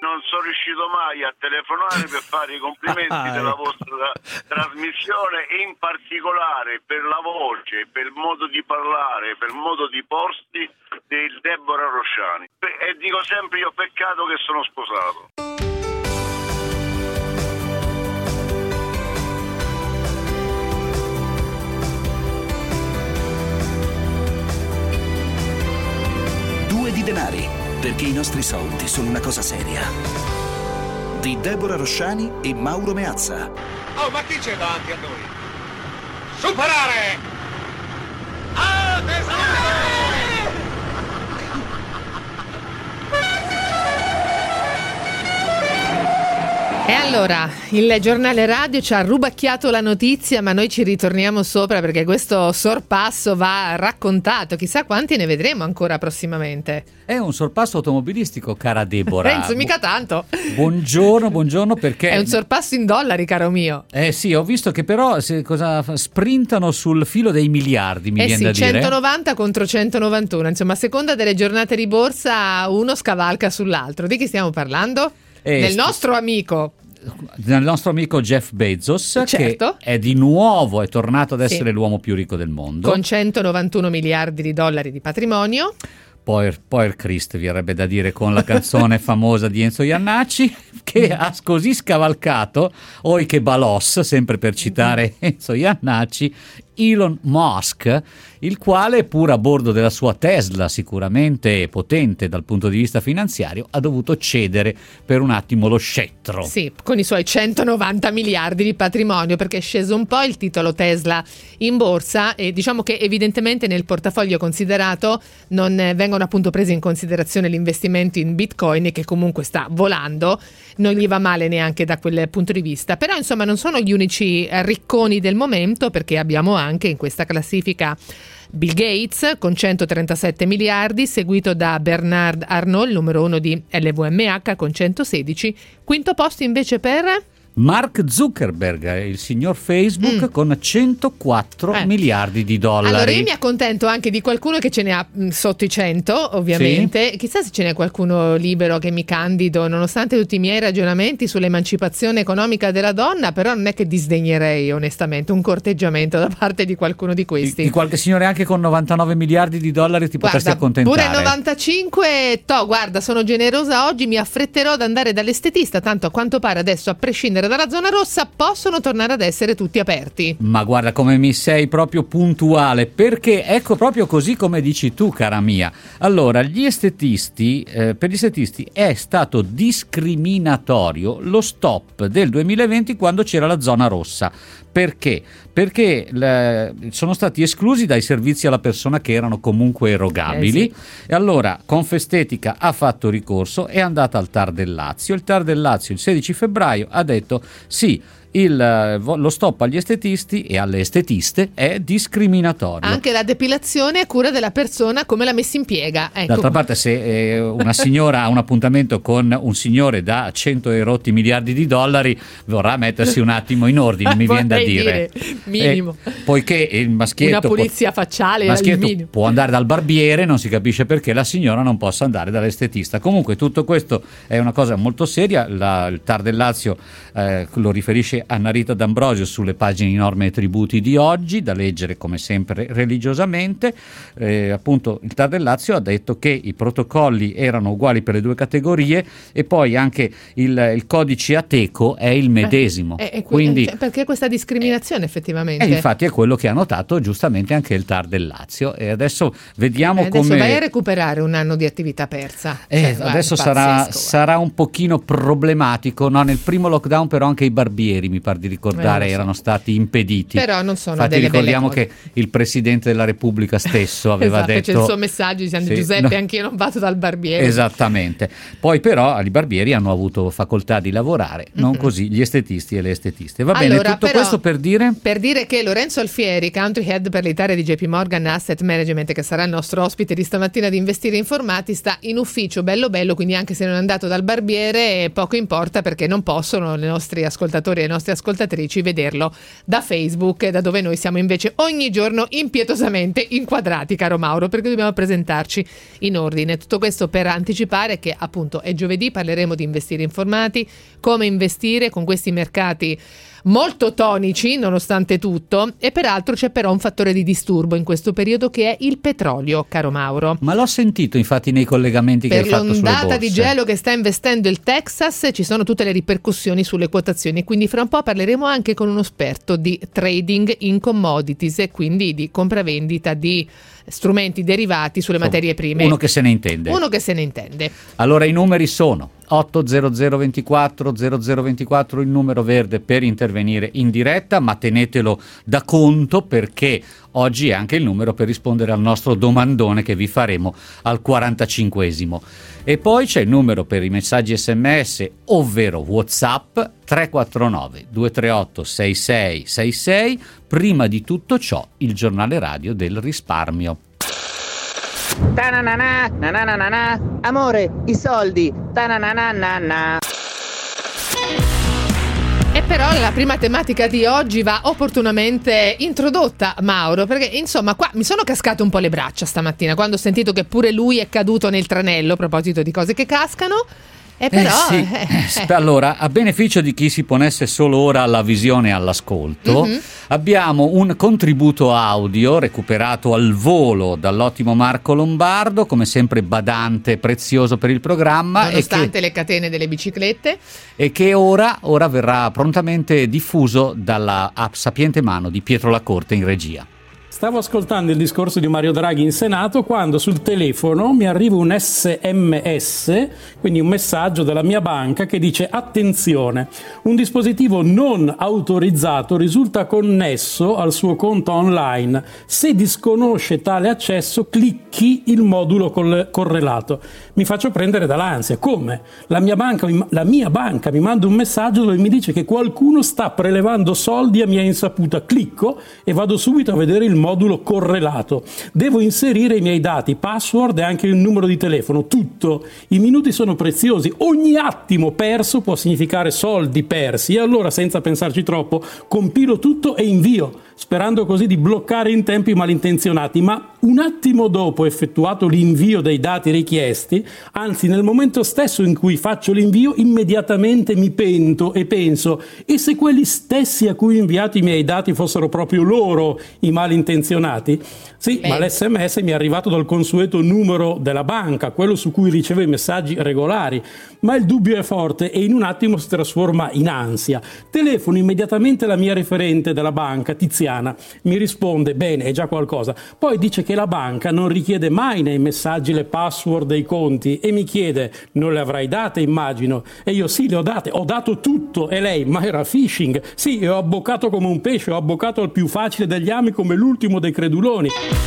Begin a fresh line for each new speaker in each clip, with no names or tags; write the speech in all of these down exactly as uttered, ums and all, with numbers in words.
non sono riuscito mai a telefonare per fare i complimenti
Ah,
della
ecco.
vostra trasmissione, e in particolare per la voce, per il modo di parlare, per il modo di porsi del Deborah Rosciani. E dico sempre io, peccato che sono sposato.
Due di denari, perché i nostri soldi sono una cosa seria. Di Deborah Rosciani e Mauro Meazza.
Oh, ma chi c'è davanti a noi? Superare! Ah,
E allora, il giornale radio ci ha rubacchiato la notizia, ma noi ci ritorniamo sopra perché questo sorpasso va raccontato. Chissà quanti ne vedremo ancora prossimamente.
È un sorpasso automobilistico, cara Deborah.
Renzo, mica tanto.
Buongiorno, buongiorno, perché...
È un sorpasso in dollari, caro mio.
Eh sì, ho visto che però se, cosa fa- sprintano sul filo dei miliardi, mi
Eh
viene
sì,
da dire.
centonovanta contro centonovantuno. Insomma, a seconda delle giornate di borsa, uno scavalca sull'altro. Di chi stiamo parlando?
Eh,
Del
st-
nostro amico.
Del nostro amico Jeff Bezos,
Certo.
che è di nuovo è tornato ad essere
Sì.
l'uomo più ricco del mondo.
Con centonovantuno miliardi di dollari di patrimonio.
Poer, Poer Christ, verrebbe da dire, con la canzone famosa di Enzo Iannacci, che ha così scavalcato, oi che balos, sempre per citare Enzo Iannacci, Elon Musk, il quale, pur a bordo della sua Tesla, sicuramente potente dal punto di vista finanziario, ha dovuto cedere per un attimo lo scettro.
Sì, con i suoi centonovanta miliardi di patrimonio, perché è sceso un po' il titolo Tesla in borsa e diciamo che evidentemente nel portafoglio considerato non eh, vengono appunto presi in considerazione gli investimenti in Bitcoin, che comunque sta volando, non gli va male neanche da quel punto di vista. Però insomma non sono gli unici ricconi del momento, perché abbiamo anche in questa classifica Bill Gates con centotrentasette miliardi, seguito da Bernard Arnault, il numero uno di L V M H con centosedici, quinto posto invece per...
Mark Zuckerberg, il signor Facebook,
Mm.
con centoquattro
Eh.
miliardi di dollari.
Allora io mi accontento anche di qualcuno che ce ne ha mh, sotto i cento, ovviamente. Chissà se ce n'è qualcuno libero che mi candido, nonostante tutti i miei ragionamenti sull'emancipazione economica della donna, però non è che disdegnerei onestamente un corteggiamento da parte di qualcuno di
Di,
questi.
di qualche signore anche con novantanove miliardi di dollari ti potresti
Guarda,
accontentare.
pure novantacinque, to, guarda, sono generosa oggi, mi affretterò ad andare dall'estetista, tanto a quanto pare adesso, a prescindere dalla zona rossa, possono tornare ad essere tutti aperti.
Ma guarda come mi sei proprio puntuale, perché ecco proprio così come dici tu, cara mia. Allora, gli estetisti, eh, per gli estetisti è stato discriminatorio lo stop del duemilaventi quando c'era la zona rossa. Perché? Perché le, sono stati esclusi dai servizi alla persona che erano comunque erogabili.
Eh sì.
E allora Confestetica ha fatto ricorso, è andata al T A R del Lazio. Il T A R del Lazio il sedici febbraio ha detto sì, il, lo stop agli estetisti e alle estetiste è discriminatorio.
Anche la depilazione a cura della persona come la messa in piega. Ecco.
D'altra parte, se eh, una signora ha un appuntamento con un signore da cento e rotti miliardi di dollari, vorrà mettersi un attimo in ordine, mi viene da
Vorrei
dire.
dire, minimo.
Eh, poiché il maschietto,
Una pulizia facciale
il
al
maschietto
minimo.
può andare dal barbiere, non si capisce perché la signora non possa andare dall'estetista. Comunque tutto questo è una cosa molto seria. La, il T A R del Lazio eh, lo riferisce Anna Rita D'Ambrosio sulle pagine di Norme e Tributi di oggi, da leggere come sempre religiosamente. Eh, appunto il T A R del Lazio ha detto che i protocolli erano uguali per le due categorie e poi anche il, il codice Ateco è il medesimo.
Eh, eh,
Quindi,
cioè, perché questa discriminazione effettivamente?
e infatti è quello che ha notato giustamente anche il T A R del Lazio. E adesso vediamo
Eh, adesso
come...
vai a recuperare un anno di attività persa.
Eh,
Cioè, guarda,
adesso
è
sarà,
pazzesco,
sarà un pochino problematico, no? Nel primo lockdown però anche i barbieri, mi par di ricordare,
Eh, lo so.
erano stati impediti.
Però non sono
Infatti
delle belle
ricordiamo
cose.
che il Presidente della Repubblica stesso aveva
Esatto,
detto...
c'è il suo messaggio dicendo
Sì,
Giuseppe,
no.
anche io non vado dal barbiere.
Esattamente. Poi però i barbieri hanno avuto facoltà di lavorare, non
Mhm.
così gli estetisti e le estetiste. Va bene,
Allora,
tutto
però,
questo per dire...
Per dire che Lorenzo Alfieri, country head per l'Italia di J P Morgan Asset Management, che sarà il nostro ospite di stamattina di Investire Informati, sta in ufficio bello bello, quindi anche se non è andato dal barbiere poco importa, perché non possono i nostri ascoltatori e i nostri nostre ascoltatrici vederlo da Facebook, da dove noi siamo invece ogni giorno impietosamente inquadrati, caro Mauro, perché dobbiamo presentarci in ordine. Tutto questo per anticipare che appunto è giovedì, parleremo di investire informati, come investire con questi mercati molto tonici nonostante tutto, e peraltro c'è però un fattore di disturbo in questo periodo che è il petrolio, caro Mauro.
Ma l'ho sentito infatti nei collegamenti
per
che hai fatto sulle borse.
Per l'ondata di gelo che sta investendo il Texas ci sono tutte le ripercussioni sulle quotazioni, quindi fra un po' parleremo anche con uno esperto di trading in commodities e quindi di compravendita di strumenti derivati sulle materie prime.
Uno che se ne intende.
Uno che se ne intende.
Allora i numeri sono otto zero zero ventiquattro zero zero ventiquattro il numero verde per intervenire in diretta, ma tenetelo da conto perché oggi è anche il numero per rispondere al nostro domandone che vi faremo al quarantacinquesimo. E poi c'è il numero per i messaggi sms, ovvero WhatsApp tre quattro nove due tre otto sei sei sei sei. Prima di tutto ciò, il giornale radio del risparmio.
Ta-na-na-na, na-na-na-na-na. Amore, i soldi. Ta-na-na-na-na-na.
E però la prima tematica di oggi va opportunamente introdotta, Mauro, perché insomma qua mi sono cascate un po' le braccia stamattina quando ho sentito che pure lui è caduto nel tranello a proposito di cose che cascano. E però,
eh sì. eh, eh. Allora, a beneficio di chi si ponesse solo ora alla visione e all'ascolto, mm-hmm. abbiamo un contributo audio recuperato al volo dall'ottimo Marco Lombardo, come sempre badante, prezioso per il programma.
Nonostante
e che,
le catene delle biciclette.
E che ora, ora verrà prontamente diffuso dalla sapiente mano di Pietro Lacorte in regia.
Stavo ascoltando il discorso di Mario Draghi in Senato quando sul telefono mi arriva un S M S, quindi un messaggio della mia banca che dice: attenzione, un dispositivo non autorizzato risulta connesso al suo conto online. Se disconosce tale accesso, clicchi il modulo correlato. Mi faccio prendere dall'ansia. Come? La mia banca, la mia banca mi manda un messaggio dove mi dice che qualcuno sta prelevando soldi a mia insaputa. Clicco e vado subito a vedere il modulo correlato. Devo inserire i miei dati, password e anche il numero di telefono, tutto. I minuti sono preziosi, ogni attimo perso può significare soldi persi, e allora senza pensarci troppo compilo tutto e invio, sperando così di bloccare in tempo i malintenzionati. Ma un attimo dopo effettuato l'invio dei dati richiesti, anzi nel momento stesso in cui faccio l'invio, immediatamente mi pento e penso: e se quelli stessi a cui ho inviato i miei dati fossero proprio loro i malintenzionati? Sì, Beh. ma l'esse emme esse mi è arrivato dal consueto numero della banca, quello su cui ricevo i messaggi regolari, ma il dubbio è forte e in un attimo si trasforma in ansia. Telefono immediatamente la mia referente della banca, Tiziana, mi risponde: bene, è già qualcosa. Poi dice che la banca non richiede mai nei messaggi le password dei conti e mi chiede: non le avrai date, immagino? E io: sì, le ho date, ho dato tutto. E lei: ma era phishing? Sì, e ho abboccato come un pesce, ho abboccato al più facile degli ami come l'ultimo dei creduloni.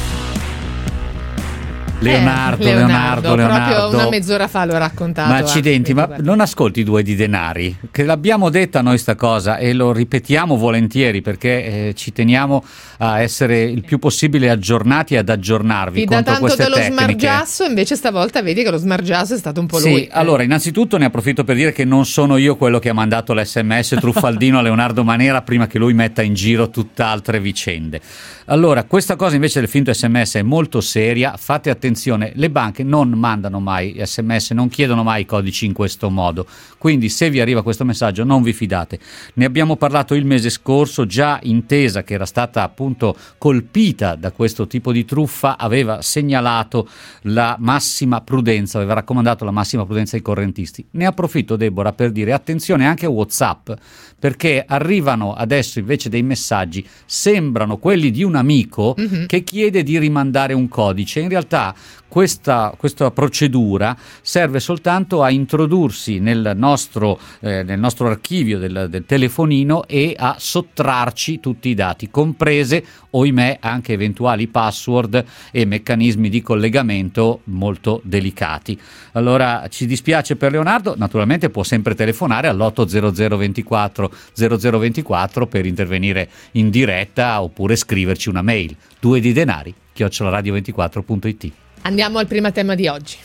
Leonardo,
eh,
Leonardo,
Leonardo,
Leonardo.
Proprio una mezz'ora fa l'ho raccontato.
Ma accidenti, ma non ascolti Due di Denari? Che l'abbiamo detta noi sta cosa e lo ripetiamo volentieri perché eh, ci teniamo a essere il più possibile aggiornati e ad aggiornarvi
Ti
contro
dà tanto
queste
dello
tecniche.
Smargiasso, invece stavolta vedi che lo smargiasso è stato un po'
sì,
lui.
Allora, innanzitutto ne approfitto per dire che non sono io quello che ha mandato l'esse emme esse truffaldino a Leonardo Manera prima che lui metta in giro tutt'altre vicende. Allora, questa cosa invece del finto esse emme esse è molto seria, fate attenzione, le banche non mandano mai esse emme esse, non chiedono mai i codici in questo modo, quindi se vi arriva questo messaggio non vi fidate. Ne abbiamo parlato il mese scorso, già Intesa, che era stata appunto colpita da questo tipo di truffa, aveva segnalato la massima prudenza, aveva raccomandato la massima prudenza ai correntisti. Ne approfitto, Deborah, per dire attenzione anche a WhatsApp, perché arrivano adesso invece dei messaggi, sembrano quelli di un amico mm-hmm. che chiede di rimandare un codice. In realtà questa, questa procedura serve soltanto a introdursi nel nostro, eh, nel nostro archivio del, del telefonino e a sottrarci tutti i dati, comprese, ohimè, anche eventuali password e meccanismi di collegamento molto delicati. Allora ci dispiace per Leonardo, naturalmente può sempre telefonare all'otto zero zero ventiquattro zero zero ventiquattro per intervenire in diretta oppure scriverci una mail, due di denari chiocciola radio ventiquattro punto it.
Andiamo al primo tema di oggi.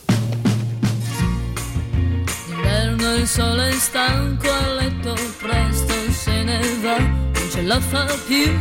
D'inverno il sole è stanco a letto presto, se se ne va, non ce la fa più,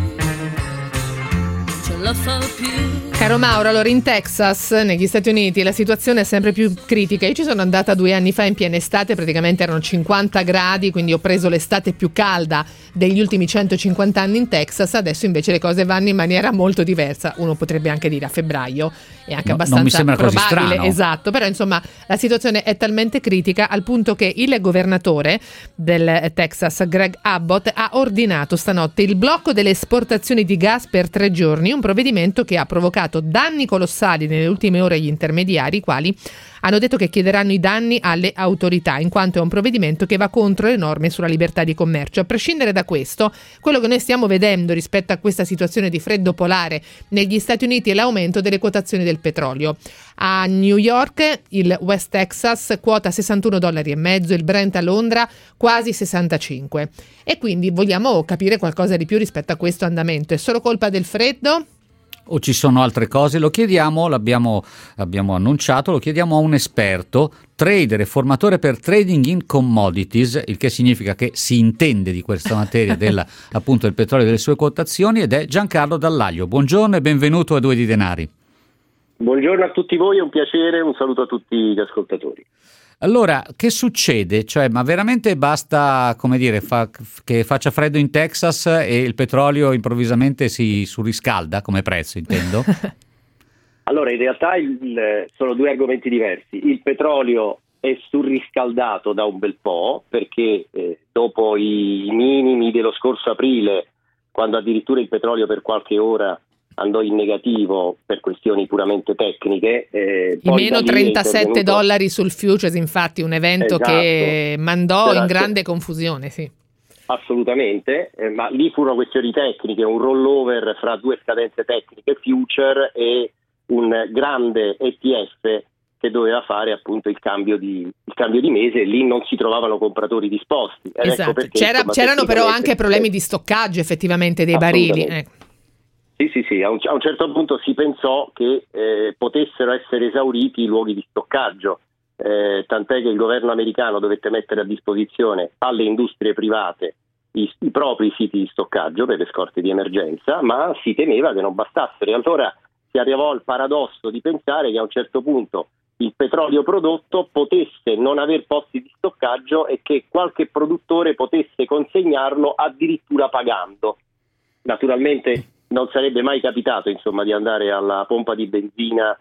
non ce la fa più.
Caro Mauro, allora in Texas, negli Stati Uniti, la situazione è sempre più critica. Io ci sono andata due anni fa in piena estate, praticamente erano cinquanta gradi, quindi ho preso l'estate più calda degli ultimi centocinquanta anni in Texas. Adesso invece le cose vanno in maniera molto diversa. Uno potrebbe anche dire a febbraio, è anche
No,
abbastanza
non mi sembra così
probabile,
strano.
esatto, però insomma la situazione è talmente critica al punto che il governatore del Texas, Greg Abbott, ha ordinato stanotte il blocco delle esportazioni di gas per tre giorni, un provvedimento che ha provocato danni colossali nelle ultime ore agli intermediari, i quali hanno detto che chiederanno i danni alle autorità, in quanto è un provvedimento che va contro le norme sulla libertà di commercio. A prescindere da questo, quello che noi stiamo vedendo rispetto a questa situazione di freddo polare negli Stati Uniti è l'aumento delle quotazioni del petrolio. A New York il West Texas quota sessantuno dollari e mezzo, il Brent a Londra quasi sessantacinque. E quindi vogliamo capire qualcosa di più rispetto a questo andamento. È solo colpa del freddo?
O ci sono altre cose? Lo chiediamo, l'abbiamo abbiamo annunciato, lo chiediamo a un esperto, trader e formatore per trading in commodities, il che significa che si intende di questa materia della, appunto del petrolio e delle sue quotazioni, ed è Giancarlo Dallaglio. Buongiorno e benvenuto a Due di Denari.
Buongiorno a tutti voi, è un piacere, un saluto a tutti gli ascoltatori.
Allora, che succede? Cioè, ma veramente basta, come dire, fa, che faccia freddo in Texas e il petrolio improvvisamente si surriscalda come prezzo, intendo?
Allora, in realtà il, sono due argomenti diversi. Il petrolio è surriscaldato da un bel po', perché eh, dopo i minimi dello scorso aprile, quando addirittura il petrolio per qualche ora andò in negativo per questioni puramente tecniche. Eh,
I meno trentasette dollari sul futures, infatti, un evento esatto, che mandò in grande confusione, sì.
Assolutamente, eh, ma lì furono questioni tecniche, un rollover fra due scadenze tecniche future e un grande E T F che doveva fare appunto il cambio di, il cambio di mese, e lì non si trovavano compratori disposti. Ed
esatto.
Ecco perché,
C'era,
insomma,
c'erano però anche problemi di stoccaggio effettivamente dei barili. Eh.
Sì, sì, sì, a un, a un certo punto si pensò che eh, potessero essere esauriti i luoghi di stoccaggio, eh, tant'è che il governo americano dovette mettere a disposizione alle industrie private i, i propri siti di stoccaggio per le scorte di emergenza, ma si temeva che non bastassero, e allora si arrivò al paradosso di pensare che a un certo punto il petrolio prodotto potesse non aver posti di stoccaggio e che qualche produttore potesse consegnarlo addirittura pagando. Naturalmente non sarebbe mai capitato, insomma, di andare alla pompa di benzina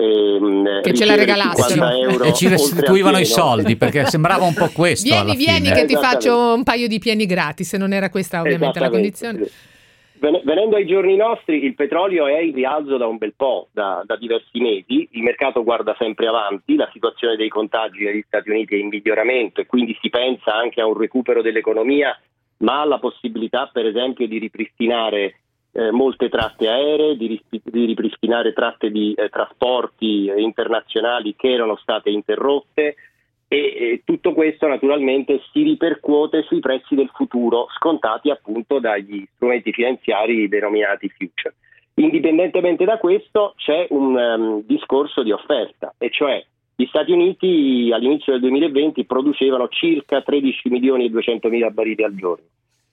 e
che ce la regalassero
euro
e ci restituivano i soldi, perché sembrava un po' questo.
Vieni,
alla
vieni
fine.
che ti faccio un paio di pieni gratis, se non era questa ovviamente la condizione.
Venendo ai giorni nostri, il petrolio è in rialzo da un bel po', da, da diversi mesi, il mercato guarda sempre avanti, la situazione dei contagi negli Stati Uniti è in miglioramento e quindi si pensa anche a un recupero dell'economia, ma alla possibilità per esempio di ripristinare Eh, molte tratte aeree, di, rispi- di ripristinare tratte di eh, trasporti eh, internazionali che erano state interrotte, e, e tutto questo naturalmente si ripercuote sui prezzi del futuro scontati appunto dagli strumenti finanziari denominati future. Indipendentemente da questo c'è un um, discorso di offerta, e cioè gli Stati Uniti all'inizio del duemilaventi producevano circa tredici milioni e duecentomila barili al giorno.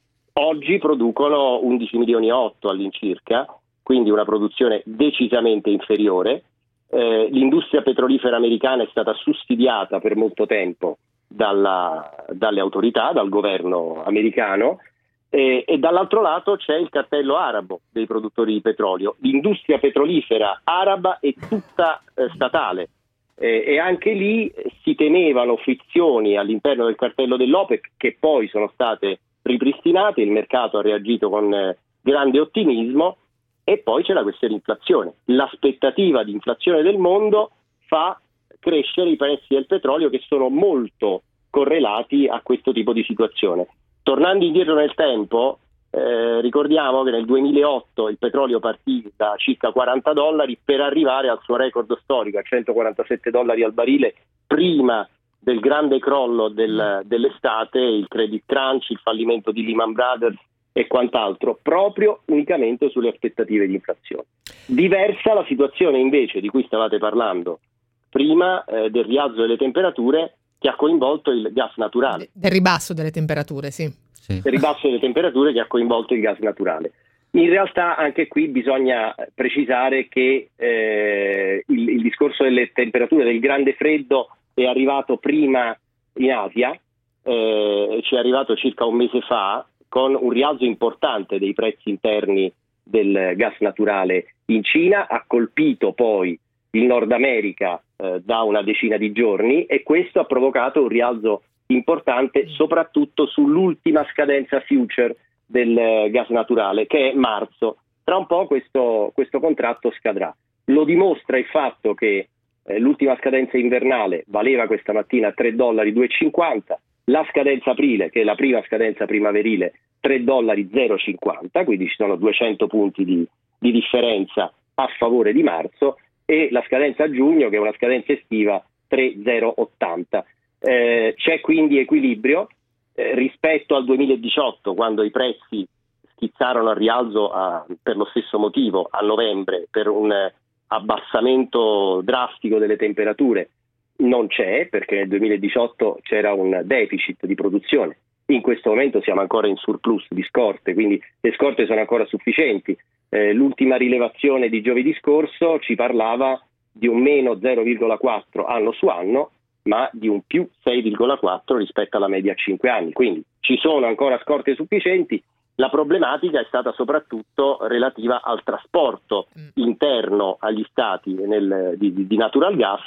Oggi producono undici milioni e otto all'incirca, quindi una produzione decisamente inferiore. Eh, l'industria petrolifera americana è stata sussidiata per molto tempo dalla, dalle autorità, dal governo americano, eh, e dall'altro lato c'è il cartello arabo dei produttori di petrolio. L'industria petrolifera araba è tutta eh, statale, eh, e anche lì si temevano frizioni all'interno del cartello dell'OPEC, che poi sono state ripristinate, il mercato ha reagito con eh, grande ottimismo, e poi c'è la questione inflazione. L'aspettativa di inflazione del mondo fa crescere i prezzi del petrolio, che sono molto correlati a questo tipo di situazione. Tornando indietro nel tempo, eh, ricordiamo che nel duemilaotto il petrolio partì da circa quaranta dollari per arrivare al suo record storico a centoquarantasette dollari al barile prima del grande crollo del, dell'estate, il credit crunch, il fallimento di Lehman Brothers e quant'altro, proprio unicamente sulle aspettative di inflazione. Diversa la situazione invece di cui stavate parlando prima, eh, del rialzo delle temperature, che ha coinvolto il gas naturale.
Del ribasso delle temperature, sì.
sì. ribasso delle temperature che ha coinvolto il gas naturale. In realtà anche qui bisogna precisare che eh, il, il discorso delle temperature del grande freddo è arrivato prima in Asia, eh, ci è arrivato circa un mese fa, con un rialzo importante dei prezzi interni del gas naturale in Cina, ha colpito poi il Nord America eh, da una decina di giorni, e questo ha provocato un rialzo importante soprattutto sull'ultima scadenza future del gas naturale, che è marzo. Tra un po' questo, questo contratto scadrà. Lo dimostra il fatto che eh, l'ultima scadenza invernale valeva questa mattina tre dollari due e cinquanta, la scadenza aprile, che è la prima scadenza primaverile, tre dollari zero virgola cinquanta, quindi ci sono duecento punti di, di differenza a favore di marzo, e la scadenza giugno, che è una scadenza estiva, tre virgola zero ottanta. Eh, c'è quindi equilibrio eh, rispetto al duemiladiciotto, quando i prezzi schizzarono al rialzo a, per lo stesso motivo a novembre, per un eh, abbassamento drastico delle temperature. Non c'è, perché nel duemiladiciotto c'era un deficit di produzione. In questo momento siamo ancora in surplus di scorte, quindi le scorte sono ancora sufficienti. Eh, l'ultima rilevazione di giovedì scorso ci parlava di un meno zero virgola quattro anno su anno, ma di un più sei virgola quattro rispetto alla media a cinque anni. Quindi ci sono ancora scorte sufficienti. La problematica è stata soprattutto relativa al trasporto interno agli stati nel, di, di natural gas,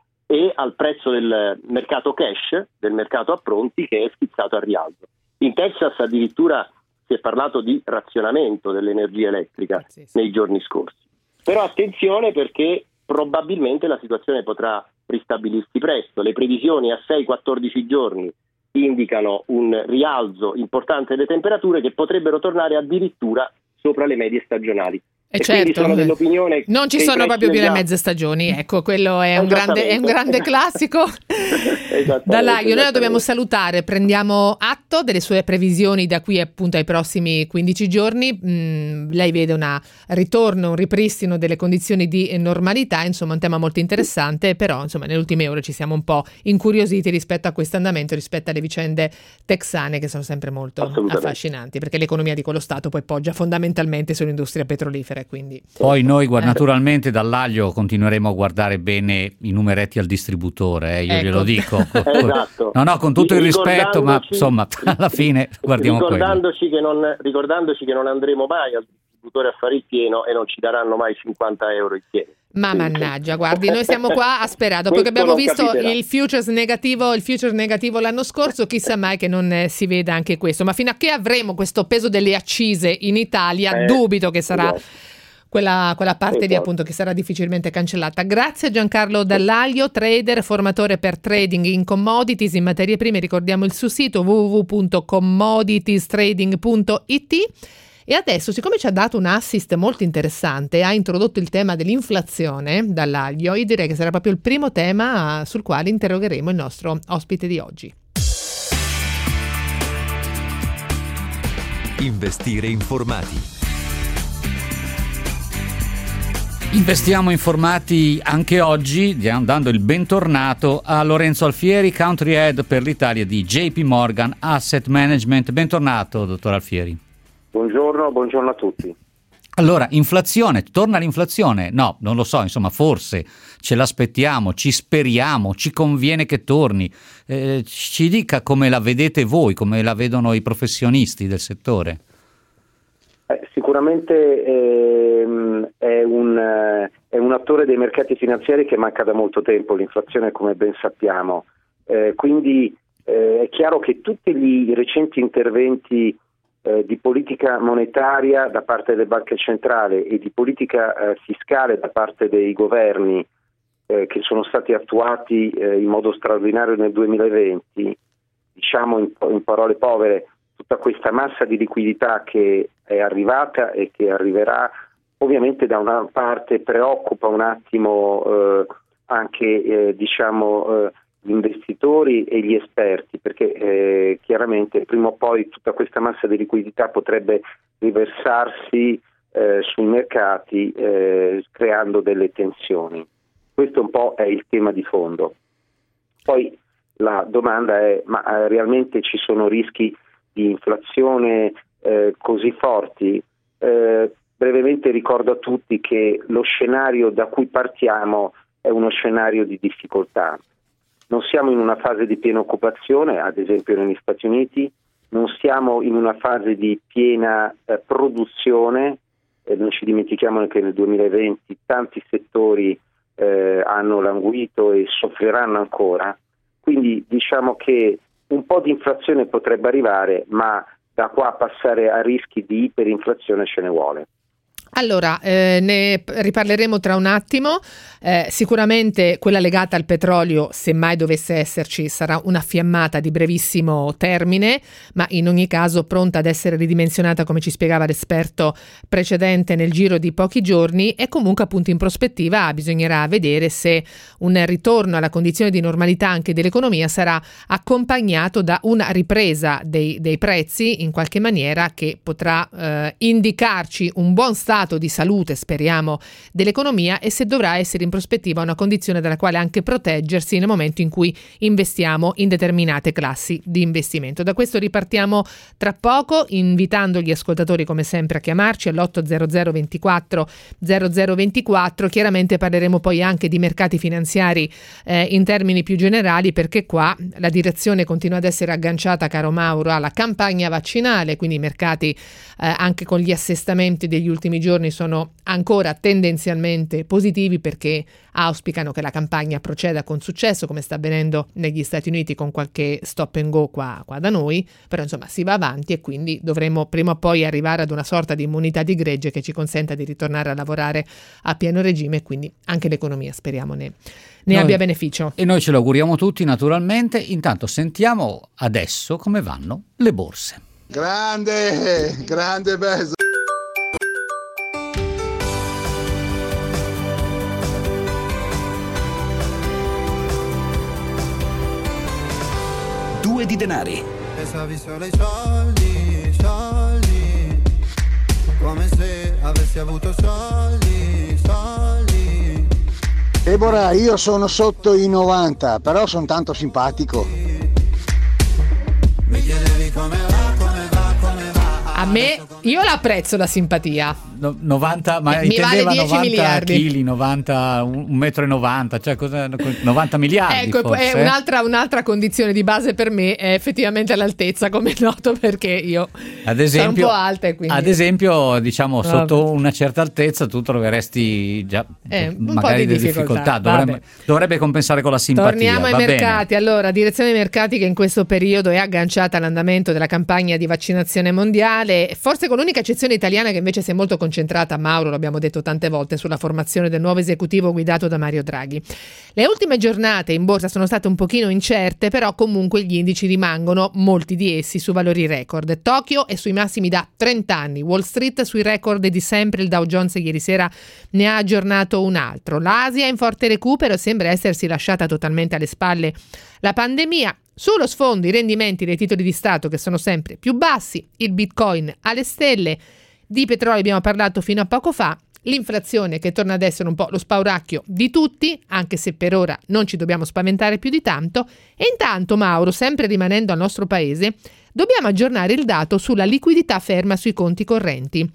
e al prezzo del mercato cash, del mercato a pronti, che è schizzato al rialzo. In Texas addirittura si è parlato di razionamento dell'energia elettrica sì, sì. nei giorni scorsi. Però attenzione, perché probabilmente la situazione potrà ristabilirsi presto. Le previsioni a sei quattordici giorni indicano un rialzo importante delle temperature che potrebbero tornare addirittura sopra le medie stagionali.
E,
e
certo,
sono dell'opinione
non ci sono proprio più le mezze stagioni, ecco, quello è un grande, è un grande classico. Dall'Aglio, noi la dobbiamo salutare, prendiamo atto delle sue previsioni da qui appunto ai prossimi quindici giorni. Mm, lei vede un ritorno, un ripristino delle condizioni di normalità, insomma un tema molto interessante, però insomma nelle ultime ore ci siamo un po' incuriositi rispetto a questo andamento, rispetto alle vicende texane, che sono sempre molto affascinanti, perché l'economia di quello Stato poi poggia fondamentalmente sull'industria petrolifera. Quindi.
Poi noi guarda, naturalmente dall'Aglio continueremo a guardare bene i numeretti al distributore, eh, io ecco. glielo dico.
Esatto.
No, no, con tutto il rispetto, ma insomma alla fine guardiamo
ricordandoci che, non, ricordandoci che non andremo mai al distributore a fare il pieno e non ci daranno mai cinquanta euro il pieno.
Ma mannaggia, guardi, noi siamo qua a sperare, dopo che abbiamo visto capiterà. il futures negativo, il futures negativo l'anno scorso, chissà mai che non eh, si veda anche questo, ma fino a che avremo questo peso delle accise in Italia, eh, dubito che sarà esatto. quella, quella parte esatto. lì appunto che sarà difficilmente cancellata. Grazie a Giancarlo Dall'Aglio, trader, formatore per trading in commodities, in materie prime. Ricordiamo il suo sito w w w punto commodities trading punto i t. E adesso, siccome ci ha dato un assist molto interessante, ha introdotto il tema dell'inflazione Dall'Aglio, io direi che sarà proprio il primo tema sul quale interrogheremo il nostro ospite di oggi.
Investire informati.
Investiamo informati anche oggi, dando il bentornato a Lorenzo Alfieri, Country Head per l'Italia di J P Morgan Asset Management. Bentornato, dottor Alfieri.
Buongiorno, buongiorno a tutti.
Allora, inflazione, torna l'inflazione? No, non lo so, insomma, forse ce l'aspettiamo, ci speriamo, ci conviene che torni. Eh, ci dica come la vedete voi, come la vedono i professionisti del settore.
Eh, sicuramente ehm, è, un, eh, è un attore dei mercati finanziari che manca da molto tempo, l'inflazione, come ben sappiamo. Eh, quindi eh, è chiaro che tutti gli recenti interventi Eh, di politica monetaria da parte delle banche centrali e di politica eh, fiscale da parte dei governi eh, che sono stati attuati eh, in modo straordinario nel duemilaventi, diciamo in, in parole povere, tutta questa massa di liquidità che è arrivata e che arriverà, ovviamente da una parte preoccupa un attimo eh, anche eh, diciamo eh, gli investitori e gli esperti, perché eh, chiaramente prima o poi tutta questa massa di liquidità potrebbe riversarsi eh, sui mercati eh, creando delle tensioni. Questo un po' è il tema di fondo. Poi la domanda è: ma eh, realmente ci sono rischi di inflazione eh, così forti, eh, brevemente ricordo a tutti che lo scenario da cui partiamo è uno scenario di difficoltà. Non siamo in una fase di piena occupazione, ad esempio negli Stati Uniti, non siamo in una fase di piena eh, produzione, eh, non ci dimentichiamo che nel duemilaventi tanti settori eh, hanno languito e soffriranno ancora, quindi diciamo che un po' di inflazione potrebbe arrivare, ma da qua a passare a rischi di iperinflazione ce ne vuole.
Allora, eh, ne riparleremo tra un attimo. Eh, sicuramente quella legata al petrolio, se mai dovesse esserci, sarà una fiammata di brevissimo termine, ma in ogni caso pronta ad essere ridimensionata, come ci spiegava l'esperto precedente, nel giro di pochi giorni. E comunque, appunto, in prospettiva bisognerà vedere se un ritorno alla condizione di normalità anche dell'economia sarà accompagnato da una ripresa dei, dei prezzi, in qualche maniera, che potrà eh, indicarci un buon stato di salute, speriamo, dell'economia, e se dovrà essere in prospettiva una condizione dalla quale anche proteggersi nel momento in cui investiamo in determinate classi di investimento. Da questo ripartiamo tra poco, invitando gli ascoltatori come sempre a chiamarci all'otto zero zero ventiquattro zero zero ventiquattro. Chiaramente parleremo poi anche di mercati finanziari eh, in termini più generali, perché qua la direzione continua ad essere agganciata, caro Mauro, alla campagna vaccinale, quindi i mercati eh, anche con gli assestamenti degli ultimi giorni sono ancora tendenzialmente positivi, perché auspicano che la campagna proceda con successo, come sta avvenendo negli Stati Uniti, con qualche stop and go qua, qua da noi, però insomma si va avanti e quindi dovremo prima o poi arrivare ad una sorta di immunità di gregge che ci consenta di ritornare a lavorare a pieno regime, e quindi anche l'economia speriamo ne, ne
noi,
abbia beneficio.
E noi ce lo auguriamo tutti, naturalmente. Intanto sentiamo adesso come vanno le borse.
Grande, grande Bezos.
Due di denari.
Pensavi solo ai soldi, soldi, come se avessi avuto soldi, soldi.
Deborah, io sono sotto i novanta, però sono tanto simpatico.
Mi chiedevi come va, come va, come va.
A me, io l'apprezzo la simpatia.
No, novanta, ma
mi vale dieci
novanta
miliardi.
chili, novanta, un metro e novanta, cioè cosa, novanta miliardi.
Ecco,
forse.
è un'altra, un'altra condizione di base per me, è effettivamente l'altezza, come è noto, perché io
ad esempio,
sono un po' alta e quindi...
ad esempio, diciamo,
Vabbè.
sotto una certa altezza tu troveresti già
Eh, un
magari
po' di
delle
difficoltà,
difficoltà, dovrebbe,
vabbè.
dovrebbe compensare con la simpatia.
Torniamo ai
va
mercati.
bene.
Allora, direzione dei mercati che in questo periodo è agganciata all'andamento della campagna di vaccinazione mondiale, forse con l'unica eccezione italiana che invece si è molto concentrata, Mauro, lo abbiamo detto tante volte, sulla formazione del nuovo esecutivo guidato da Mario Draghi. Le ultime giornate in borsa sono state un pochino incerte, però comunque gli indici rimangono, molti di essi, su valori record. Tokyo è sui massimi da trenta anni, Wall Street sui record di sempre, il Dow Jones ieri sera ne ha aggiornato un altro. L'Asia è in forte recupero, sembra essersi lasciata totalmente alle spalle la pandemia. Sullo sfondo i rendimenti dei titoli di Stato che sono sempre più bassi, il Bitcoin alle stelle, di petrolio abbiamo parlato fino a poco fa, l'inflazione che torna ad essere un po' lo spauracchio di tutti, anche se per ora non ci dobbiamo spaventare più di tanto. E intanto, Mauro, sempre rimanendo al nostro paese, dobbiamo aggiornare il dato sulla liquidità ferma sui conti correnti.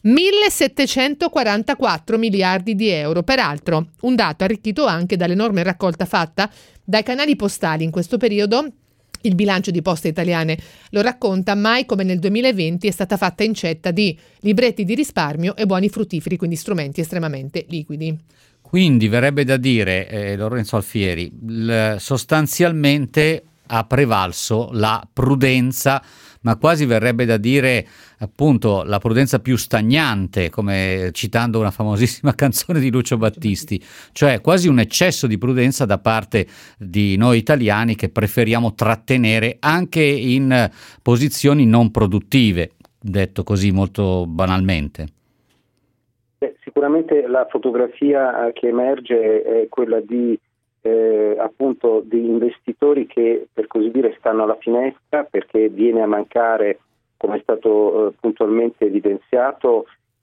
millesettecentoquarantaquattro miliardi di euro, peraltro un dato arricchito anche dall'enorme raccolta fatta dai canali postali in questo periodo. Il bilancio di Poste Italiane lo racconta, mai come nel duemilaventi è stata fatta incetta di libretti di risparmio e buoni fruttiferi, quindi strumenti estremamente liquidi.
Quindi verrebbe da dire, eh, Lorenzo Alfieri, l- sostanzialmente ha prevalso la prudenza, ma quasi verrebbe da dire appunto la prudenza più stagnante, come citando una famosissima canzone di Lucio Battisti, cioè quasi un eccesso di prudenza da parte di noi italiani che preferiamo trattenere anche in posizioni non produttive, detto così molto banalmente.
Beh, sicuramente la fotografia che emerge è quella di Eh, appunto di investitori che, per così dire, stanno alla finestra, perché viene a mancare, come è stato eh, puntualmente evidenziato,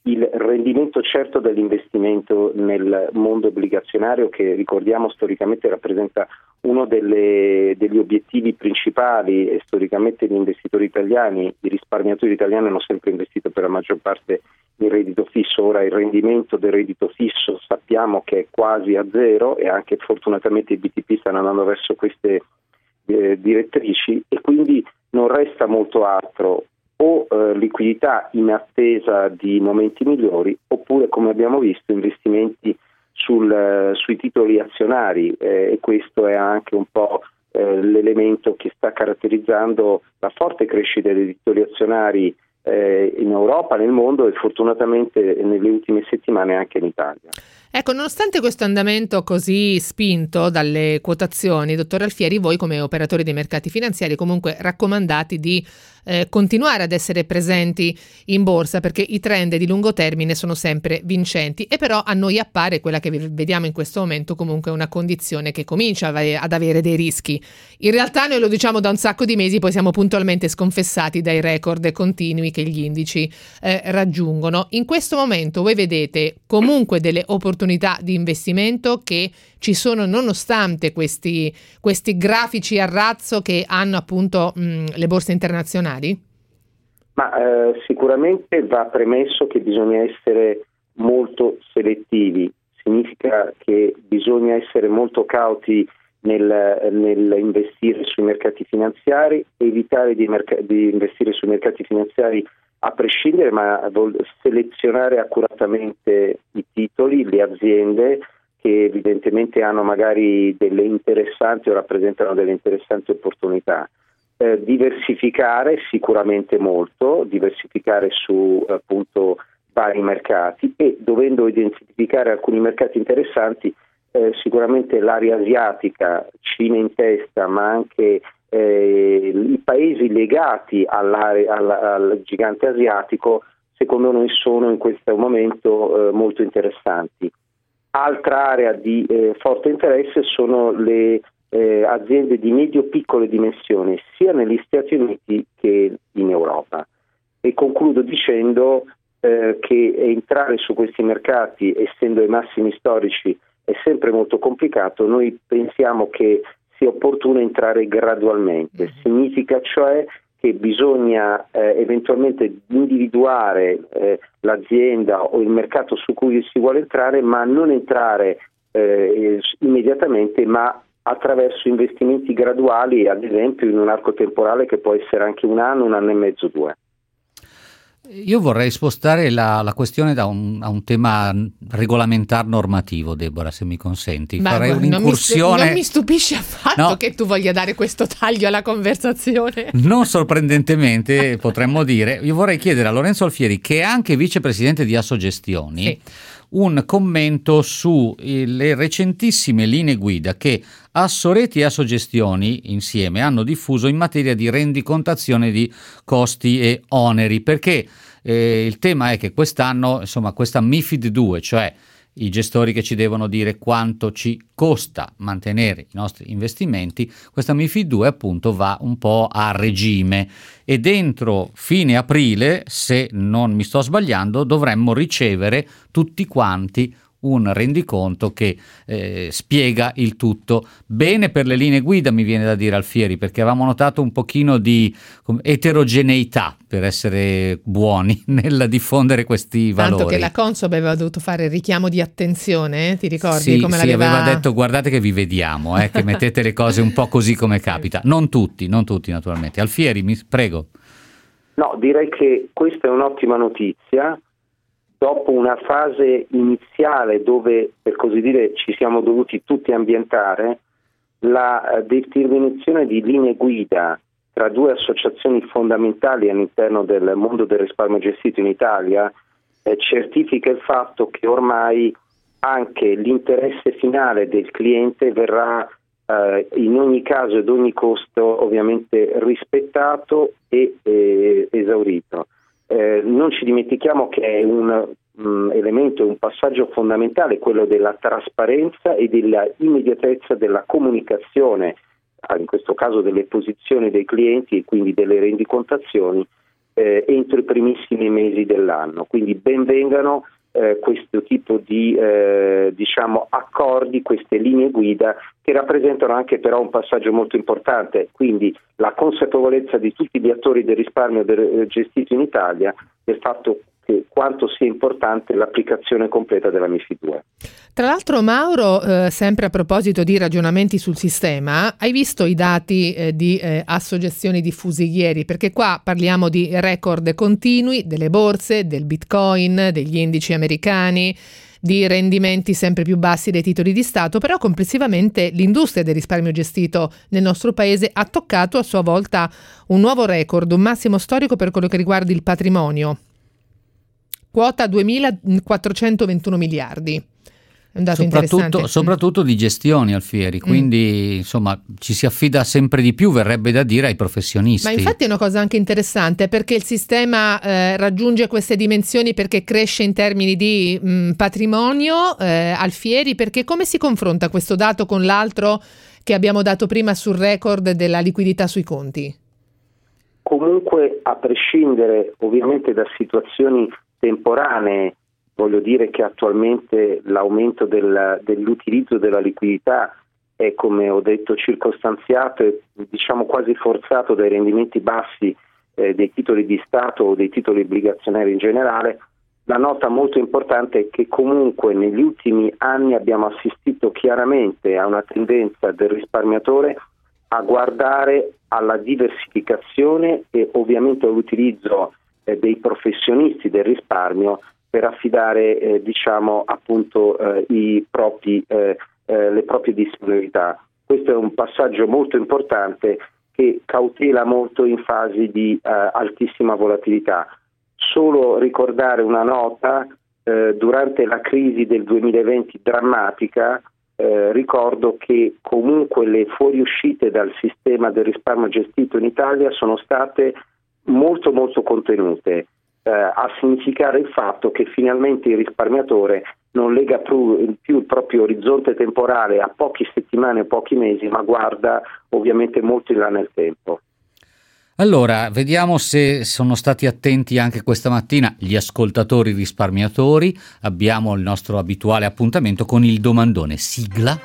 il rendimento certo dell'investimento nel mondo obbligazionario, che ricordiamo storicamente rappresenta uno delle, degli obiettivi principali, e storicamente gli investitori italiani, i risparmiatori italiani hanno sempre investito per la maggior parte in reddito fisso. Ora il rendimento del reddito fisso sappiamo che è quasi a zero e anche fortunatamente i B T P stanno andando verso queste eh, direttrici, e quindi non resta molto altro, o eh, liquidità in attesa di momenti migliori, oppure, come abbiamo visto, investimenti sul, eh, sui titoli azionari, eh, e questo è anche un po' eh, l'elemento che sta caratterizzando la forte crescita dei titoli azionari eh, in Europa, nel mondo e fortunatamente nelle ultime settimane anche in Italia.
Ecco, nonostante questo andamento così spinto dalle quotazioni, dottor Alfieri, voi come operatori dei mercati finanziari comunque raccomandati di eh, continuare ad essere presenti in borsa, perché i trend di lungo termine sono sempre vincenti, e però a noi appare quella che vediamo in questo momento comunque una condizione che comincia ad avere dei rischi. In realtà noi lo diciamo da un sacco di mesi, poi siamo puntualmente sconfessati dai record continui che gli indici eh, raggiungono. In questo momento voi vedete comunque delle opportunità di investimento che ci sono nonostante questi, questi grafici a razzo che hanno appunto mh, le borse internazionali?
Ma eh, sicuramente va premesso che bisogna essere molto selettivi, significa che bisogna essere molto cauti nel, nel investire sui mercati finanziari, evitare di, merc- di investire sui mercati finanziari a prescindere, ma selezionare accuratamente i titoli, le aziende che evidentemente hanno magari delle interessanti o rappresentano delle interessanti opportunità. Eh, diversificare sicuramente molto, diversificare su appunto vari mercati, e dovendo identificare alcuni mercati interessanti, eh, sicuramente l'area asiatica, Cina in testa, ma anche Eh, i paesi legati all'area, al, al gigante asiatico, secondo noi sono in questo momento eh, molto interessanti. Altra area di eh, forte interesse sono le eh, aziende di medio-piccole dimensioni, sia negli Stati Uniti che in Europa. E concludo dicendo eh, che entrare su questi mercati, essendo ai massimi storici, è sempre molto complicato. Noi pensiamo che sia opportuno entrare gradualmente, significa cioè che bisogna eh, eventualmente individuare eh, l'azienda o il mercato su cui si vuole entrare, ma non entrare eh, immediatamente, ma attraverso investimenti graduali, ad esempio in un arco temporale che può essere anche un anno, un anno e mezzo, due.
Io vorrei spostare la, la questione da un, a un tema regolamentare normativo, Deborah, se mi consenti.
Ma
Farei
guarda,
un'incursione.
Non mi, non mi stupisce affatto
No.
che tu voglia dare questo taglio alla conversazione.
Non sorprendentemente, potremmo dire, io vorrei chiedere a Lorenzo Alfieri, che è anche vicepresidente di Assogestioni, sì, un commento sulle recentissime linee guida che Assoreti e Assogestioni insieme hanno diffuso in materia di rendicontazione di costi e oneri, perché eh, il tema è che quest'anno, insomma, questa MiFID due, cioè i gestori che ci devono dire quanto ci costa mantenere i nostri investimenti, questa MiFID due appunto va un po' a regime, e dentro fine aprile, se non mi sto sbagliando, dovremmo ricevere tutti quanti un rendiconto che eh, spiega il tutto. Bene per le linee guida, mi viene da dire, Alfieri, perché avevamo notato un pochino di eterogeneità, per essere buoni, nel diffondere questi valori.
Tanto che la Consob aveva dovuto fare richiamo di attenzione, eh? Ti ricordi?
Sì,
come
sì,
l'aveva...
aveva detto guardate che vi vediamo, eh, che mettete le cose un po' così come capita. Non tutti, non tutti naturalmente. Alfieri, mi prego.
No, direi che questa è un'ottima notizia. Dopo una fase iniziale dove, per così dire, ci siamo dovuti tutti ambientare, la determinazione di linee guida tra due associazioni fondamentali all'interno del mondo del risparmio gestito in Italia eh, certifica il fatto che ormai anche l'interesse finale del cliente verrà eh, in ogni caso ed ogni costo ovviamente rispettato e eh, esaurito. Eh, non ci dimentichiamo che è un um, elemento, un passaggio fondamentale quello della trasparenza e della immediatezza della comunicazione, in questo caso delle posizioni dei clienti e quindi delle rendicontazioni, eh, entro i primissimi mesi dell'anno. Quindi ben vengano eh, questo tipo di eh, diciamo accordi, queste linee guida che rappresentano anche però un passaggio molto importante, quindi la consapevolezza di tutti gli attori del risparmio del, gestito in Italia del fatto che quanto sia importante l'applicazione completa della MiFID due.
Tra l'altro, Mauro, eh, sempre a proposito di ragionamenti sul sistema, hai visto i dati eh, di eh, assogestioni diffusi ieri? Perché qua parliamo di record continui delle borse, del Bitcoin, degli indici americani, di rendimenti sempre più bassi dei titoli di Stato, però complessivamente l'industria del risparmio gestito nel nostro paese ha toccato a sua volta un nuovo record, un massimo storico per quello che riguarda il patrimonio. Quota duemilaquattrocentoventuno miliardi. È un dato
soprattutto,
interessante.
soprattutto di gestioni, Alfieri, quindi mm. insomma ci si affida sempre di più, verrebbe da dire, ai professionisti.
Ma infatti è una cosa anche interessante, perché il sistema eh, raggiunge queste dimensioni perché cresce in termini di mh, patrimonio, eh, Alfieri, perché come si confronta questo dato con l'altro che abbiamo dato prima sul record della liquidità sui conti?
Comunque, a prescindere ovviamente da situazioni temporanee, voglio dire che attualmente l'aumento del, dell'utilizzo della liquidità è, come ho detto, circostanziato e diciamo quasi forzato dai rendimenti bassi eh, dei titoli di Stato o dei titoli obbligazionari in generale. La nota molto importante è che comunque negli ultimi anni abbiamo assistito chiaramente a una tendenza del risparmiatore a guardare alla diversificazione e ovviamente all'utilizzo eh, dei professionisti del risparmio per affidare eh, diciamo appunto eh, i propri, eh, eh, le proprie disponibilità. Questo è un passaggio molto importante che cautela molto in fasi di eh, altissima volatilità. Solo ricordare una nota, eh, durante la crisi del duemilaventi drammatica, eh, ricordo che comunque le fuoriuscite dal sistema del risparmio gestito in Italia sono state molto molto contenute, eh, a significare il fatto che finalmente il risparmiatore non lega più, più il proprio orizzonte temporale a poche settimane o pochi mesi, ma guarda ovviamente molto in là nel tempo.
Allora, vediamo se sono stati attenti anche questa mattina gli ascoltatori risparmiatori. Abbiamo il nostro abituale appuntamento con il domandone. Sigla.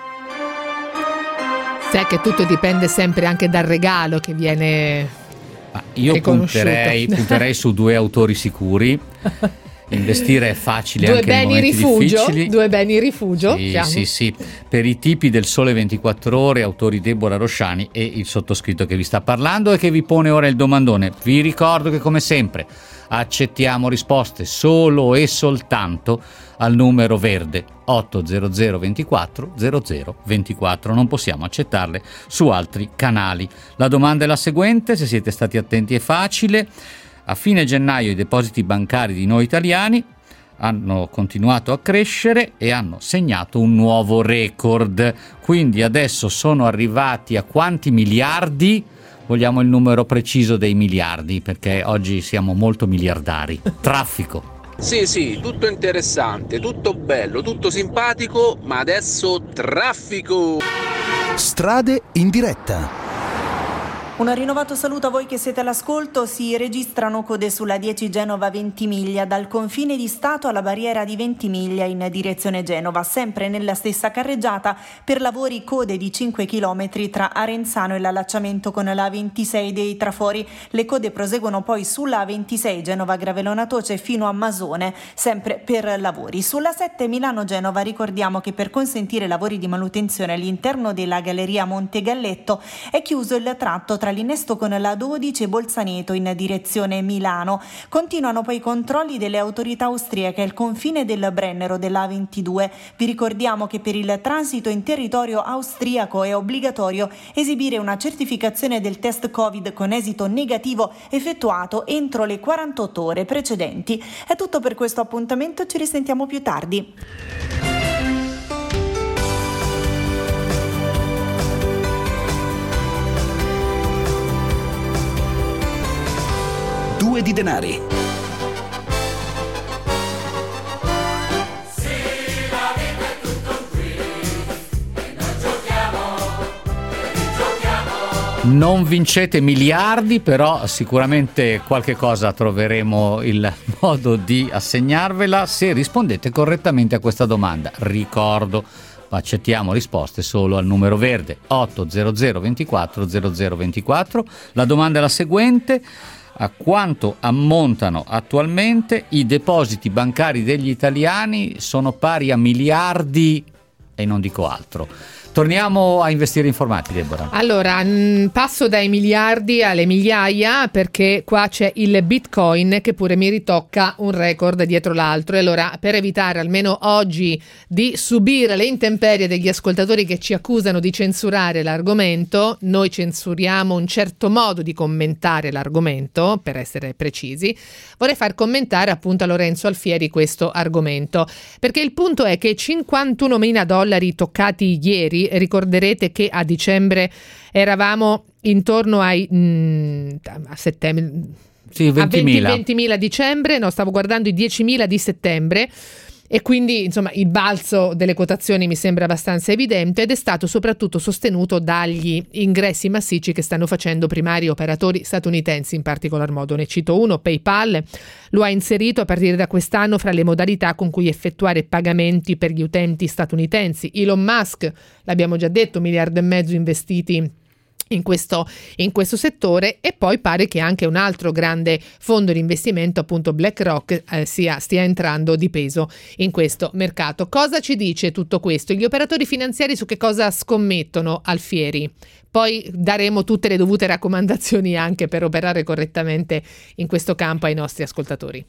Sai che tutto dipende sempre anche dal regalo che viene
Ma io punterei, punterei su due autori sicuri. Investire è facile
due
anche nei momenti
rifugio,
difficili.
Due beni rifugio.
Sì, sì, sì. Per i tipi del Sole ventiquattro Ore, autori Deborah Rosciani e il sottoscritto che vi sta parlando e che vi pone ora il domandone. Vi ricordo che come sempre accettiamo risposte solo e soltanto al numero verde otto zero zero ventiquattro zero zero ventiquattro. Non possiamo accettarle su altri canali. La domanda è la seguente, se siete stati attenti è facile. A fine gennaio i depositi bancari di noi italiani hanno continuato a crescere e hanno segnato un nuovo record. Quindi adesso sono arrivati a quanti miliardi? Vogliamo il numero preciso dei miliardi, perché oggi siamo molto miliardari. Traffico.
Sì, sì, tutto interessante, tutto bello, tutto simpatico, ma adesso traffico!
Strade in diretta.
Un rinnovato saluto a voi che siete all'ascolto. Si registrano code sulla dieci Genova-Ventimiglia dal confine di Stato alla barriera di Ventimiglia in direzione Genova, sempre nella stessa carreggiata. Per lavori code di cinque chilometri tra Arenzano e l'allacciamento con la ventisei dei Trafori. Le code proseguono poi sulla ventisei Genova-Gravelona Toce fino a Masone, sempre per lavori. Sulla sette Milano-Genova ricordiamo che per consentire lavori di manutenzione all'interno della galleria Monte Galletto è chiuso il tratto tra l'innesto con la dodici e Bolzaneto in direzione Milano. Continuano poi i controlli delle autorità austriache al confine del Brennero della A ventidue. Vi ricordiamo che per il transito in territorio austriaco è obbligatorio esibire una certificazione del test Covid con esito negativo effettuato entro le quarantotto ore precedenti. È tutto per questo appuntamento, ci risentiamo più tardi.
Due di denari.
Giochiamo,
Non vincete miliardi, però sicuramente qualche cosa troveremo il modo di assegnarvela se rispondete correttamente a questa domanda. Ricordo, accettiamo risposte solo al numero verde otto zero zero ventiquattro zero zero ventiquattro. La domanda è la seguente: a quanto ammontano attualmente i depositi bancari degli italiani? Sono pari a miliardi e non dico altro. Torniamo a investire informati, Deborah.
Allora, mh, passo dai miliardi alle migliaia, perché qua c'è il Bitcoin che pure mi ritocca un record dietro l'altro. E allora, per evitare almeno oggi di subire le intemperie degli ascoltatori che ci accusano di censurare l'argomento, noi censuriamo un certo modo di commentare l'argomento, per essere precisi. Vorrei far commentare appunto a Lorenzo Alfieri questo argomento, perché il punto è che cinquantunomila dollari toccati ieri, ricorderete che a dicembre eravamo intorno ai mh, a settembre,
sì, ventimila.
a ventimila a dicembre, no, stavo guardando i diecimila di settembre, e quindi insomma il balzo delle quotazioni mi sembra abbastanza evidente, ed è stato soprattutto sostenuto dagli ingressi massicci che stanno facendo primari operatori statunitensi, in particolar modo. Ne cito uno: PayPal lo ha inserito a partire da quest'anno fra le modalità con cui effettuare pagamenti per gli utenti statunitensi. Elon Musk, l'abbiamo già detto, un miliardo e mezzo investiti in questo, in questo settore, e poi pare che anche un altro grande fondo di investimento, appunto BlackRock, eh, sia, stia entrando di peso in questo mercato. Cosa ci dice tutto questo? Gli operatori finanziari su che cosa scommettono, Alfieri? Poi daremo tutte le dovute raccomandazioni anche per operare correttamente in questo campo ai nostri ascoltatori.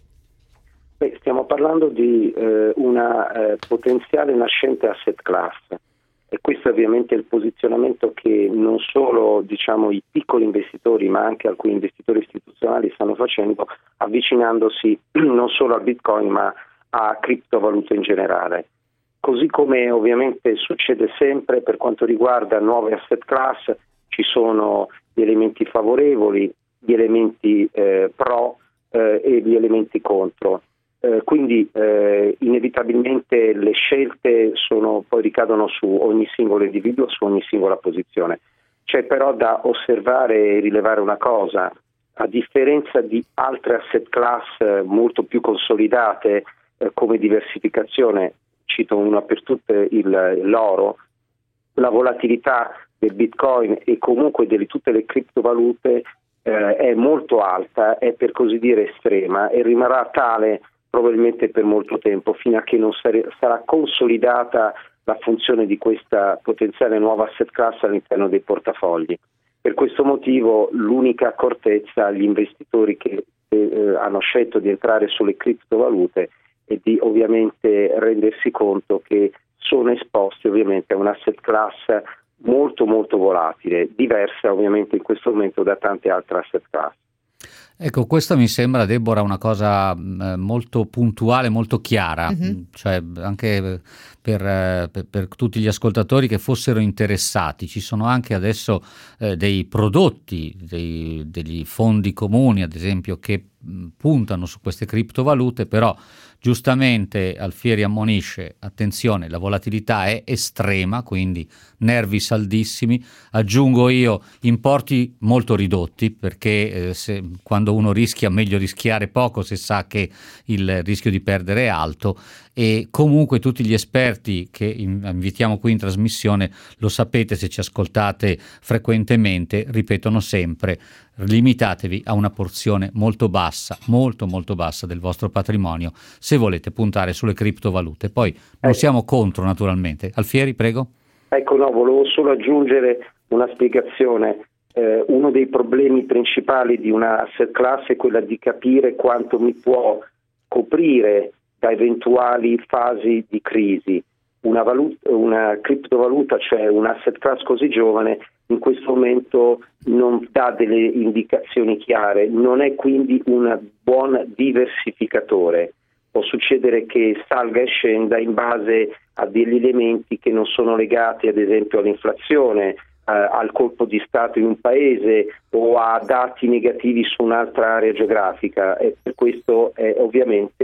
Beh, stiamo parlando di eh, una eh, potenziale nascente asset class. E questo è ovviamente il posizionamento che non solo, diciamo, i piccoli investitori, ma anche alcuni investitori istituzionali stanno facendo, avvicinandosi non solo al Bitcoin ma a criptovalute in generale. Così come ovviamente succede sempre per quanto riguarda nuove asset class, ci sono gli elementi favorevoli, gli elementi eh, pro eh, e gli elementi contro. Eh, quindi eh, inevitabilmente le scelte sono, poi ricadono su ogni singolo individuo, su ogni singola posizione. C'è però da osservare e rilevare una cosa: a differenza di altre asset class eh, molto più consolidate eh, come diversificazione, cito una per tutte il, l'oro, la volatilità del Bitcoin e comunque di tutte le criptovalute eh, è molto alta, è per così dire estrema, e rimarrà tale probabilmente per molto tempo, fino a che non sare- sarà consolidata la funzione di questa potenziale nuova asset class all'interno dei portafogli. Per questo motivo l'unica accortezza agli investitori che eh, hanno scelto di entrare sulle criptovalute è di ovviamente rendersi conto che sono esposti ovviamente a un asset class molto molto volatile, diversa ovviamente in questo momento da tante altre asset class.
Ecco, questa mi sembra, Deborah, una cosa eh, molto puntuale, molto chiara, mm-hmm. cioè anche per, eh, per, per tutti gli ascoltatori che fossero interessati. Ci sono anche adesso eh, dei prodotti, dei, degli fondi comuni, ad esempio, che mh, puntano su queste criptovalute, però giustamente Alfieri ammonisce: attenzione, la volatilità è estrema, quindi nervi saldissimi. Aggiungo io, importi molto ridotti, perché eh, se, quando uno rischia, meglio rischiare poco se sa che il rischio di perdere è alto. E comunque tutti gli esperti che invitiamo qui in trasmissione, lo sapete se ci ascoltate frequentemente, ripetono sempre: limitatevi a una porzione molto bassa, molto molto bassa del vostro patrimonio se volete puntare sulle criptovalute. Poi non siamo contro, naturalmente. Alfieri, prego.
Ecco, no, volevo solo aggiungere una spiegazione. Eh, uno dei problemi principali di una asset class è quella di capire quanto mi può coprire da eventuali fasi di crisi. Una, valuta, una criptovaluta, cioè un asset class così giovane, in questo momento non dà delle indicazioni chiare, non è quindi un buon diversificatore. Può succedere che salga e scenda in base a degli elementi che non sono legati ad esempio all'inflazione, eh, al colpo di stato in un paese o a dati negativi su un'altra area geografica, e per questo è ovviamente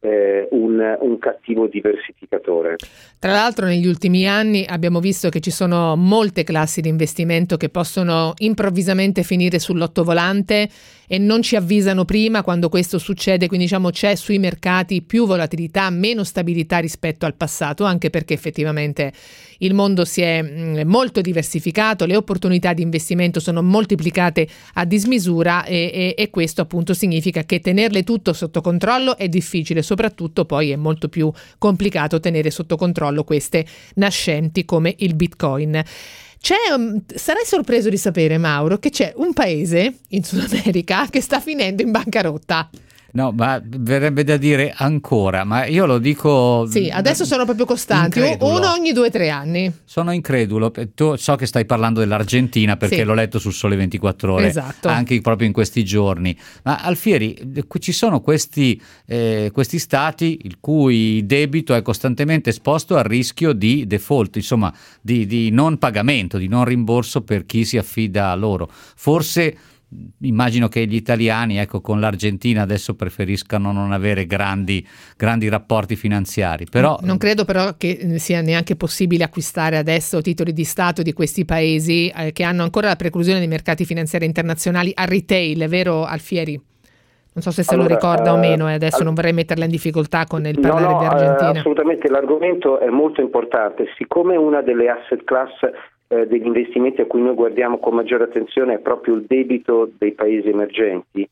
eh, un, un cattivo diversificatore.
Tra l'altro negli ultimi anni abbiamo visto che ci sono molte classi di investimento che possono improvvisamente finire sull'ottovolante e non ci avvisano prima quando questo succede, quindi diciamo c'è sui mercati più volatilità, meno stabilità rispetto al passato, anche perché effettivamente il mondo si è mh, molto diversificato, le opportunità di investimento sono moltiplicate a dismisura e, e, e questo appunto significa che tenerle tutto sotto controllo è difficile, soprattutto poi è molto più complicato tenere sotto controllo queste nascenti come il Bitcoin. C'è, um, sarai sorpreso di sapere, Mauro, che c'è un paese in Sud America che sta finendo in bancarotta.
No, ma verrebbe da dire ancora, ma io lo dico...
Sì, adesso sono proprio costanti,
incredulo.
Uno ogni due o tre anni.
Sono incredulo, tu so che stai parlando dell'Argentina perché
Sì.
l'ho letto sul Sole ventiquattro Ore,
Esatto.
anche proprio in questi giorni, ma Alfieri, ci sono questi, eh, questi stati il cui debito è costantemente esposto al rischio di default, insomma di, di non pagamento, di non rimborso per chi si affida a loro. Forse... immagino che gli italiani, ecco, con l'Argentina adesso preferiscano non avere grandi, grandi rapporti finanziari, però
non credo però che sia neanche possibile acquistare adesso titoli di Stato di questi paesi eh, che hanno ancora la preclusione dei mercati finanziari internazionali a retail, è vero Alfieri? Non so se se
Allora,
lo ricorda o
eh,
meno e adesso
all-
non vorrei metterla in difficoltà con il
No,
parlare
no,
di
eh,
Argentina.
assolutamente, l'argomento è molto importante. Siccome una delle asset class eh, degli investimenti a cui noi guardiamo con maggiore attenzione è proprio il debito dei paesi emergenti,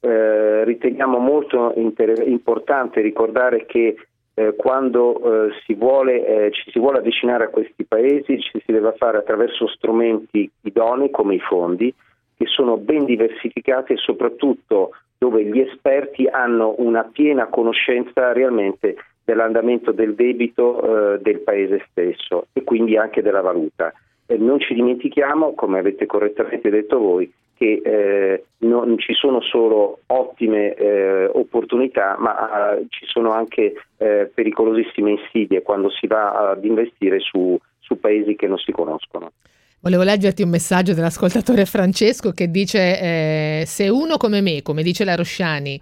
eh, riteniamo molto inter- importante ricordare che eh, quando eh, si vuole, eh, ci si vuole avvicinare a questi paesi ci si deve fare attraverso strumenti idonei come i fondi, che sono ben diversificati e soprattutto dove gli esperti hanno una piena conoscenza realmente dell'andamento del debito eh, del paese stesso e quindi anche della valuta. Eh, non ci dimentichiamo, come avete correttamente detto voi, che eh, non ci sono solo ottime eh, opportunità, ma eh, ci sono anche eh, pericolosissime insidie quando si va ad investire su, su paesi che non si conoscono.
Volevo leggerti un messaggio dell'ascoltatore Francesco che dice eh, se uno come me, come dice la Rosciani,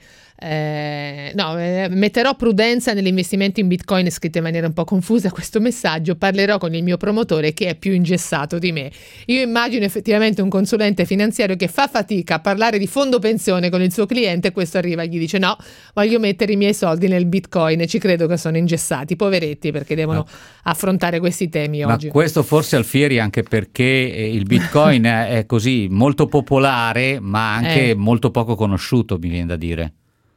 eh, no, eh, metterò prudenza nell'investimento in Bitcoin, è scritto in maniera un po' confusa questo messaggio, parlerò con il mio promotore che è più ingessato di me. Io immagino effettivamente un consulente finanziario che fa fatica a parlare di fondo pensione con il suo cliente e questo arriva e gli dice no, voglio mettere i miei soldi nel Bitcoin e ci credo che sono ingessati, poveretti, perché devono no. affrontare questi temi
Ma
oggi.
Questo forse Alfieri anche perché il Bitcoin è così molto popolare ma anche
Eh.
molto poco conosciuto, mi viene da dire.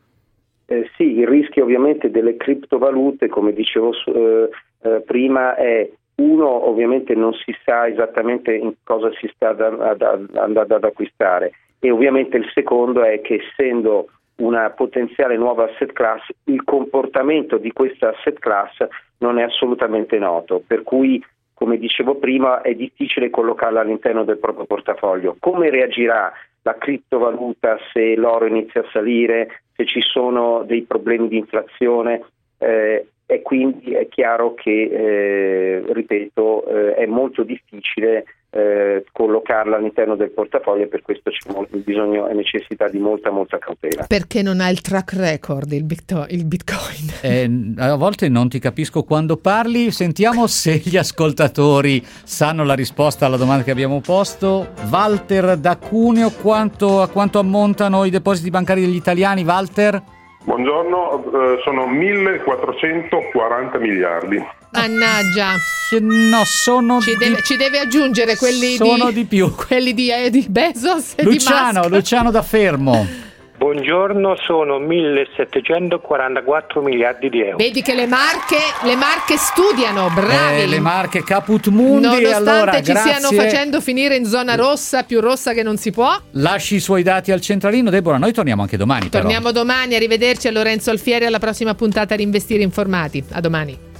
Eh, sì, il rischio ovviamente delle criptovalute, come dicevo eh, eh, prima, è uno, ovviamente non si sa esattamente in cosa si sta andando ad acquistare e ovviamente il secondo è che essendo una potenziale nuova asset class, il comportamento di questa asset class non è assolutamente noto, per cui come dicevo prima è difficile collocarla all'interno del proprio portafoglio. Come reagirà la criptovaluta se l'oro inizia a salire, se ci sono dei problemi di inflazione eh, e quindi è chiaro che, eh, ripeto, eh, è molto difficile eh, collocarla all'interno del portafoglio e per questo c'è molto bisogno e necessità di molta molta cautela.
Perché non ha il track record il, Bitcoin? Il Bitcoin.
Eh, a volte non ti capisco quando parli, sentiamo se gli ascoltatori sanno la risposta alla domanda che abbiamo posto. Walter da Cuneo, quanto, a quanto ammontano i depositi bancari degli italiani, Walter?
Buongiorno, eh, sono millequattrocentoquaranta miliardi.
Mannaggia,
no, sono
ci,
di...
deve, ci deve aggiungere quelli
sono
di,
di più
quelli di, eh, di Bezos e
Luciano,
di Musk.
Luciano da Fermo.
Buongiorno, sono millesettecentoquarantaquattro miliardi di euro.
Vedi che le marche, le marche studiano, bravi.
Eh, le marche Caput Mundi.
Nonostante
allora,
ci
grazie.
stiano facendo finire in zona rossa, più rossa che non si può.
Lasci i suoi dati al centralino, Deborah. Noi torniamo anche domani.
Torniamo
però.
domani, arrivederci a Lorenzo Alfieri alla prossima puntata di Investire Informati. A domani.